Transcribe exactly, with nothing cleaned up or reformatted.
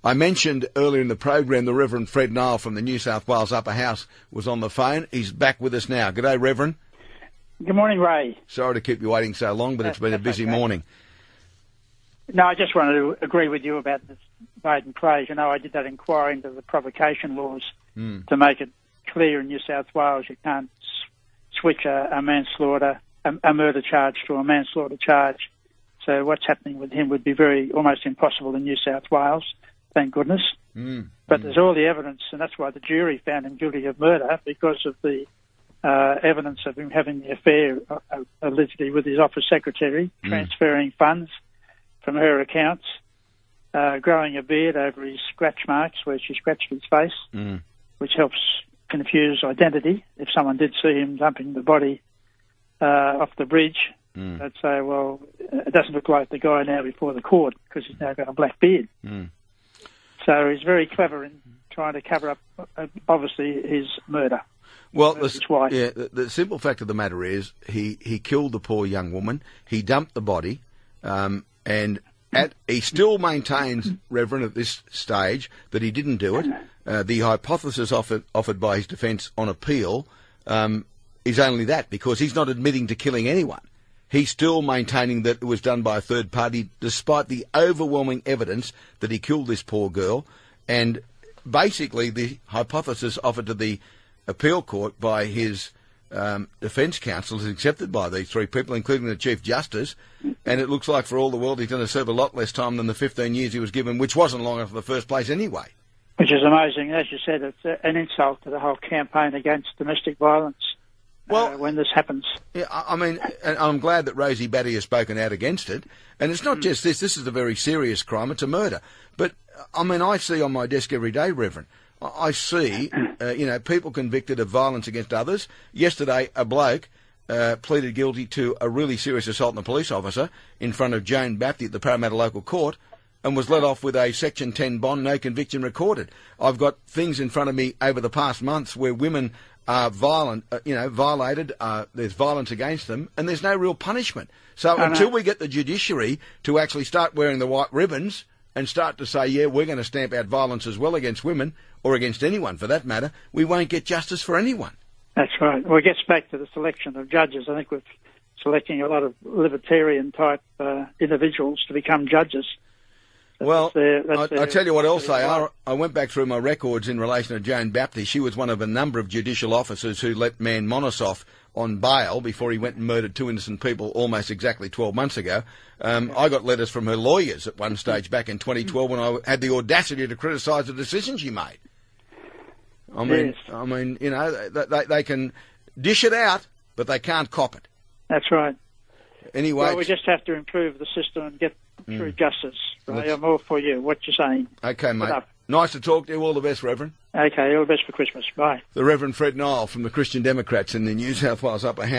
I mentioned earlier in the program the Reverend Fred Nile from the New South Wales Upper House was on the phone. He's back with us now. G'day, Reverend. Good morning, Ray. Sorry to keep you waiting so long, but it's been a busy okay. morning. No, I just wanted to agree with you about this Baden Praise. You know, I did that inquiry into the provocation laws mm. to make it clear in New South Wales you can't s- switch a, a manslaughter, a, a murder charge to a manslaughter charge. So what's happening with him would be very almost impossible in New South Wales, thank goodness. Mm. But mm. there's all the evidence, and that's why the jury found him guilty of murder, because of the uh, evidence of him having the affair, uh, allegedly, with his office secretary, mm. transferring funds from her accounts, uh, growing a beard over his scratch marks where she scratched his face, mm. which helps confuse identity. If someone did see him dumping the body uh, off the bridge, mm. they'd say, well, it doesn't look like the guy now before the court because he's now got a black beard. Mm. So he's very clever in trying to cover up, uh, obviously, his murder. Well, the, yeah, the, the simple fact of the matter is he, he killed the poor young woman, he dumped the body, um, and at, he still maintains, Reverend, at this stage, that he didn't do it. Uh, the hypothesis offered, offered by his defence on appeal um, is only that, because he's not admitting to killing anyone. He's still maintaining that it was done by a third party, despite the overwhelming evidence that he killed this poor girl. And basically the hypothesis offered to the appeal court by his um, defence counsel is accepted by these three people, including the Chief Justice, and it looks like for all the world he's going to serve a lot less time than the fifteen years he was given, which wasn't long enough in the first place anyway. Which is amazing. As you said, it's an insult to the whole campaign against domestic violence. Well, uh, when this happens. Yeah, I mean, I'm glad that Rosie Batty has spoken out against it. And it's not mm. just this. This is a very serious crime. It's a murder. But, I mean, I see on my desk every day, Reverend, I see, uh, you know, people convicted of violence against others. Yesterday, a bloke uh, pleaded guilty to a really serious assault on a police officer in front of Joan Bapty at the Parramatta Local Court and was let off with a Section ten bond, no conviction recorded. I've got things in front of me over the past months where women are violent, uh, you know, violated, uh, there's violence against them, and there's no real punishment. So until we get the judiciary to actually start wearing the white ribbons and start to say, yeah, we're going to stamp out violence as well against women, or against anyone for that matter, we won't get justice for anyone. That's right. Well, it gets back to the selection of judges. I think we're selecting a lot of libertarian-type uh, individuals to become judges. Well, their, I, I tell you what else they are. I went back through my records in relation to Joan Bapty. She was one of a number of judicial officers who let Man Monosoff on bail before he went and murdered two innocent people almost exactly twelve months ago. Um, I got letters from her lawyers at one stage back in twenty twelve when I had the audacity to criticise the decision she made. I mean, yes. I mean, you know, they, they, they can dish it out, but they can't cop it. That's right. Anyway, well, we just have to improve the system and get through mm. justice. Right? I'm all for you. What you're saying. Okay, mate. Nice to talk to you. All the best, Reverend. Okay, all the best for Christmas. Bye. The Reverend Fred Nile from the Christian Democrats in the New South Wales Upper House.